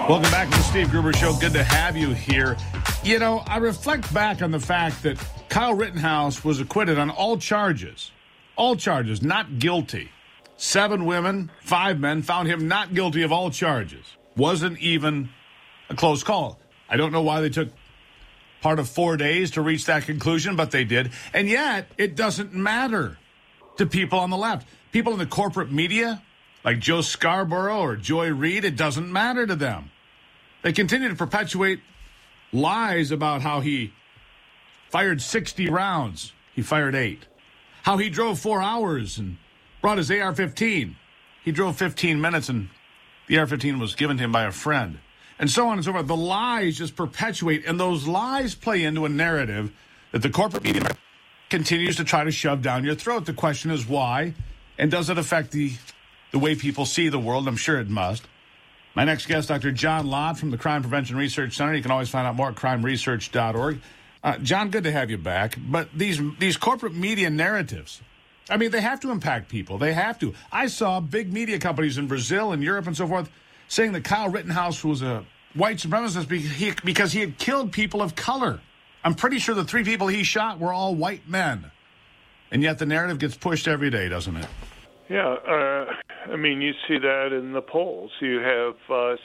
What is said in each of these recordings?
Welcome back to the Steve Gruber Show. Good to have you here. You know, I reflect back on the fact that Kyle Rittenhouse was acquitted on all charges. All charges, not guilty. 7 women, 5 men found him not guilty of all charges. Wasn't even a close call. I don't know why they took part of 4 days to reach that conclusion, but they did. And yet, it doesn't matter to people on the left. People in the corporate media, like Joe Scarborough or Joy Reid, it doesn't matter to them. They continue to perpetuate lies about how he fired 60 rounds. He fired 8. How he drove 4 hours and brought his AR-15. He drove 15 minutes and the AR-15 was given to him by a friend. And so on and so forth. The lies just perpetuate, and those lies play into a narrative that the corporate media continues to try to shove down your throat. The question is why, and does it affect the way people see the world? I'm sure it must. My next guest, Dr. John Lott from the Crime Prevention Research Center. You can always find out more at crimeresearch.org. John, good to have you back. But these corporate media narratives, I mean, they have to impact people. They have to. I saw big media companies in Brazil and Europe and so forth saying that Kyle Rittenhouse was a white supremacist because he had killed people of color. I'm pretty sure the 3 people he shot were all white men. And yet the narrative gets pushed every day, doesn't it? Yeah, I mean, you see that in the polls. You have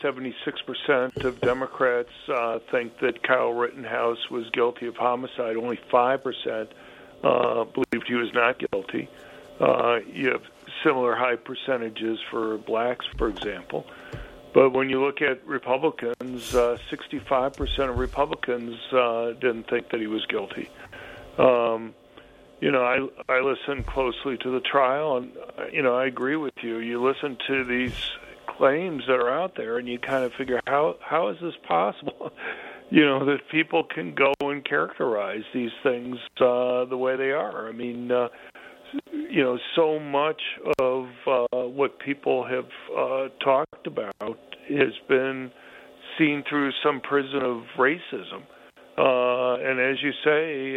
76% of Democrats think that Kyle Rittenhouse was guilty of homicide. Only 5% believed he was not guilty. You have similar high percentages for blacks, for example. But when you look at Republicans, 65% of Republicans didn't think that he was guilty. You know, I listen closely to the trial, and, you know, I agree with you. You listen to these claims that are out there, and you kind of figure, how is this possible? You know, that people can go and characterize these things the way they are. I mean, you know, so much of what people have talked about has been seen through some prism of racism. And as you say,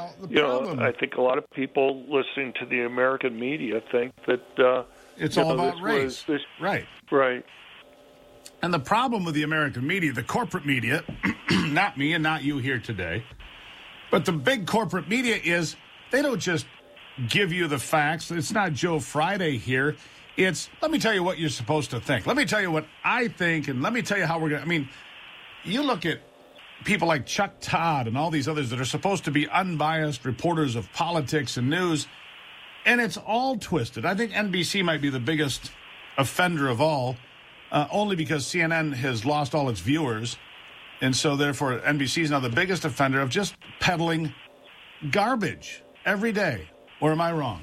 I think a lot of people listening to the American media think that it's all about race. Right. Right. And the problem with the American media, the corporate media, not me and not you here today, but the big corporate media is they don't just give you the facts. It's not Joe Friday here. It's, let me tell you what you're supposed to think. Let me tell you what I think, and let me tell you how we're going to, I mean, you look at people like Chuck Todd and all these others that are supposed to be unbiased reporters of politics and news, and it's all twisted. I think NBC might be the biggest offender of all, only because CNN has lost all its viewers, and so therefore NBC is now the biggest offender of just peddling garbage every day. Or am I wrong?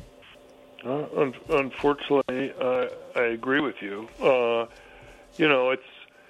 Unfortunately, I agree with you. You know, it's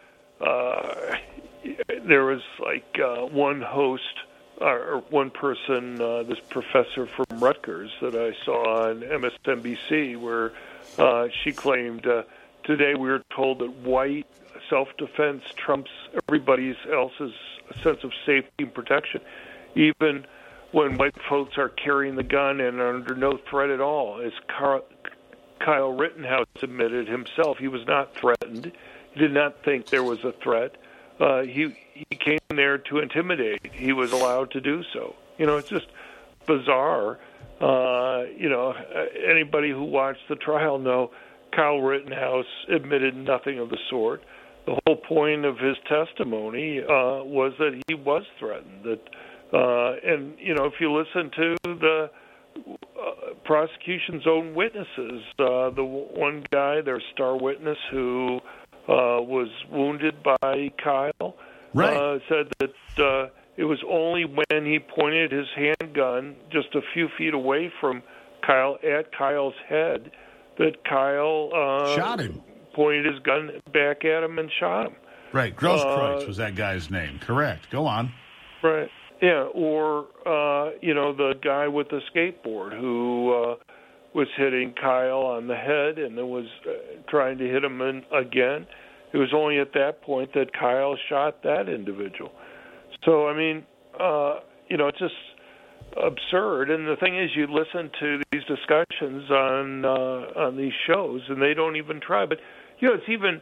there was like one host or one person, this professor from Rutgers that I saw on MSNBC, where she claimed, today we were told that white self-defense trumps everybody else's sense of safety and protection, even when white folks are carrying the gun and are under no threat at all. As Kyle Rittenhouse admitted himself, he was not threatened. He did not think there was a threat. He came there to intimidate. He was allowed to do so. You know, it's just bizarre. You know, anybody who watched the trial know Kyle Rittenhouse admitted nothing of the sort. The whole point of his testimony was that he was threatened. And, you know, if you listen to the prosecution's own witnesses, the one guy, their star witness who was wounded by Kyle, right, said that it was only when he pointed his handgun just a few feet away from Kyle, at Kyle's head, that Kyle shot him, pointed his gun back at him and shot him. Right, Grosskreutz was that guy's name. Correct. Go on. Right. Yeah, or, you know, the guy with the skateboard who was hitting Kyle on the head and then was trying to hit him again. It was only at that point that Kyle shot that individual. So, I mean, you know, it's just absurd. And the thing is, you listen to these discussions on these shows, and they don't even try. But, you know, it's even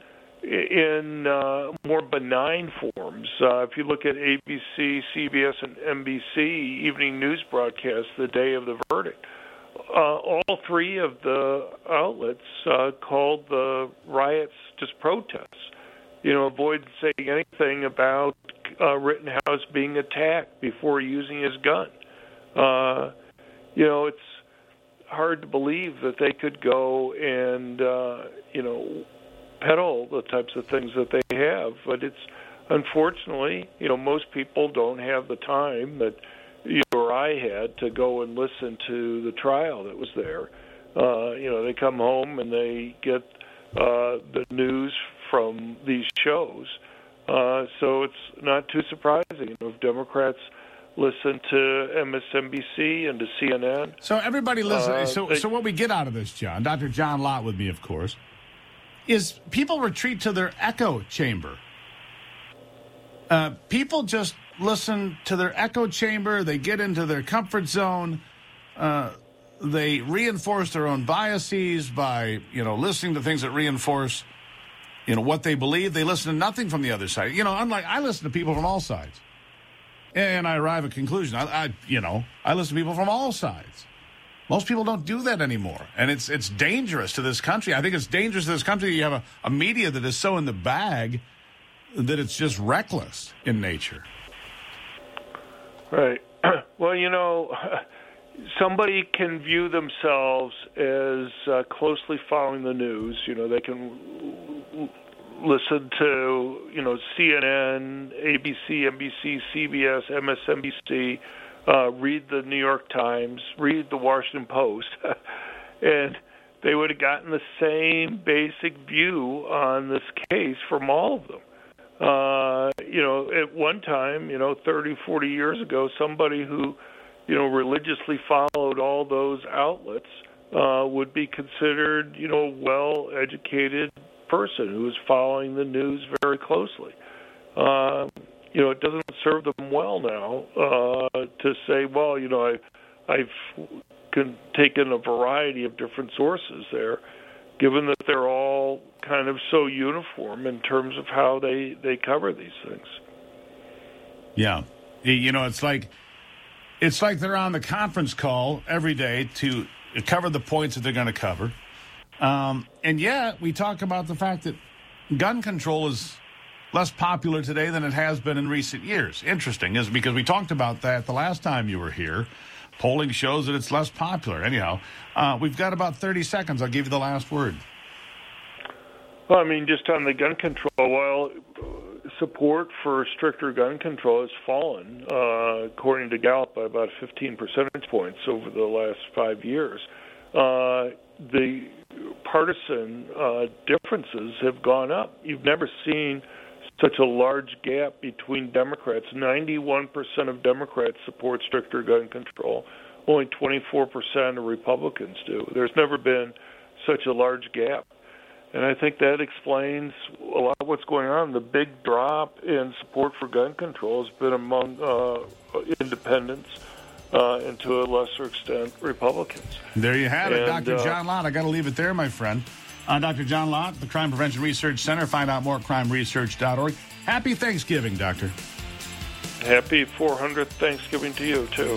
in more benign forms. If you look at ABC, CBS, and NBC evening news broadcasts the day of the verdict, all three of the outlets called the riots just protests. Avoid saying anything about Rittenhouse being attacked before using his gun. It's hard to believe that they could go and, peddle the types of things that they have. But it's, unfortunately, most people don't have the time that you or I had to go and listen to the trial that was there. They come home and they get the news from these shows. So it's not too surprising if Democrats listen to MSNBC and to CNN. So everybody listen. So what we get out of this, John, Dr. John Lott with me, of course, is people retreat to their echo chamber. People just listen to their echo chamber. They get into their comfort zone. They reinforce their own biases by, listening to things that reinforce, what they believe. They listen to nothing from the other side. Unlike I listen to people from all sides. And I arrive at a conclusion. I listen to people from all sides. Most people don't do that anymore. And it's dangerous to this country. I think it's dangerous to this country that you have a media that is so in the bag that it's just reckless in nature. Right. Well, somebody can view themselves as closely following the news. They can listen to, CNN, ABC, NBC, CBS, MSNBC, read the New York Times, read the Washington Post, and they would have gotten the same basic view on this case from all of them. At one time, 30, 40 years ago, somebody who, religiously followed all those outlets would be considered, a well-educated person who is following the news very closely. It doesn't serve them well now to say, well, I've taken a variety of different sources there, given that they're all kind of so uniform in terms of how they cover these things. Yeah. It's like they're on the conference call every day to cover the points that they're going to cover. And yet we talk about the fact that gun control is less popular today than it has been in recent years. Interesting, is because we talked about that the last time you were here. Polling shows that it's less popular. Anyhow, we've got about 30 seconds. I'll give you the last word. Well, just on the gun control, support for stricter gun control has fallen, according to Gallup, by about 15 percentage points over the last 5 years. The partisan differences have gone up. You've never seen such a large gap between Democrats. 91% of Democrats support stricter gun control. Only 24% of Republicans do. There's never been such a large gap. And I think that explains a lot of what's going on. The big drop in support for gun control has been among independents and to a lesser extent Republicans. There you have it, Dr. John Lott. I got to leave it there, my friend. Dr. John Lott, the Crime Prevention Research Center. Find out more at crimeresearch.org. Happy Thanksgiving, Doctor. Happy 400th Thanksgiving to you, too.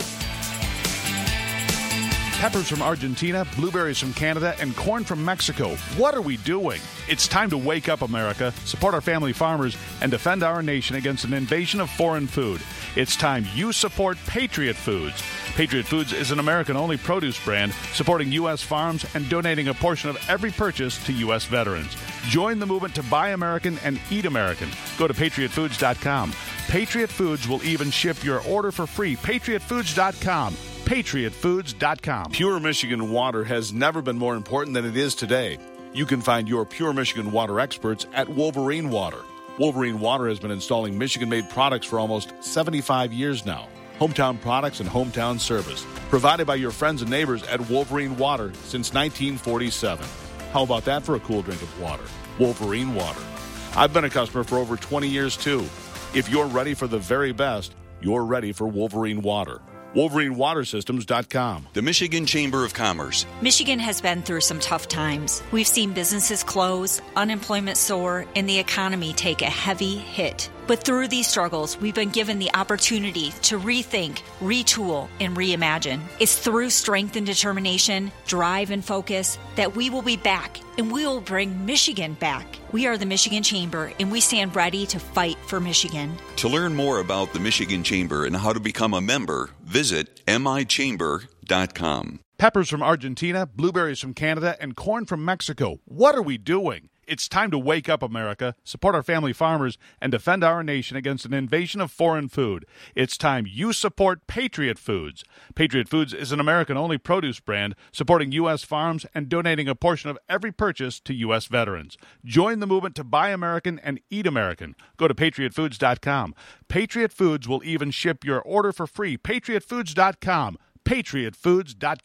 Peppers from Argentina, blueberries from Canada, and corn from Mexico. What are we doing? It's time to wake up, America, support our family farmers, and defend our nation against an invasion of foreign food. It's time you support Patriot Foods. Patriot Foods is an American-only produce brand supporting U.S. farms and donating a portion of every purchase to U.S. veterans. Join the movement to buy American and eat American. Go to patriotfoods.com. Patriot Foods will even ship your order for free. patriotfoods.com. patriotfoods.com. Pure Michigan water has never been more important than it is today. You can find your Pure Michigan water experts at Wolverine Water. Wolverine Water has been installing Michigan-made products for almost 75 years now. Hometown products and hometown service provided by your friends and neighbors at Wolverine Water since 1947. How about that for a cool drink of water? Wolverine Water. I've been a customer for over 20 years, too. If you're ready for the very best, you're ready for Wolverine Water. WolverineWaterSystems.com. The Michigan Chamber of Commerce. Michigan has been through some tough times. We've seen businesses close, unemployment soar, and the economy take a heavy hit. But through these struggles, we've been given the opportunity to rethink, retool, and reimagine. It's through strength and determination, drive and focus that we will be back, and we will bring Michigan back. We are the Michigan Chamber, and we stand ready to fight for Michigan. To learn more about the Michigan Chamber and how to become a member, visit michamber.com. Peppers from Argentina, blueberries from Canada, and corn from Mexico. What are we doing? It's time to wake up, America, support our family farmers, and defend our nation against an invasion of foreign food. It's time you support Patriot Foods. Patriot Foods is an American-only produce brand supporting U.S. farms and donating a portion of every purchase to U.S. veterans. Join the movement to buy American and eat American. Go to patriotfoods.com. Patriot Foods will even ship your order for free. patriotfoods.com. patriotfoods.com.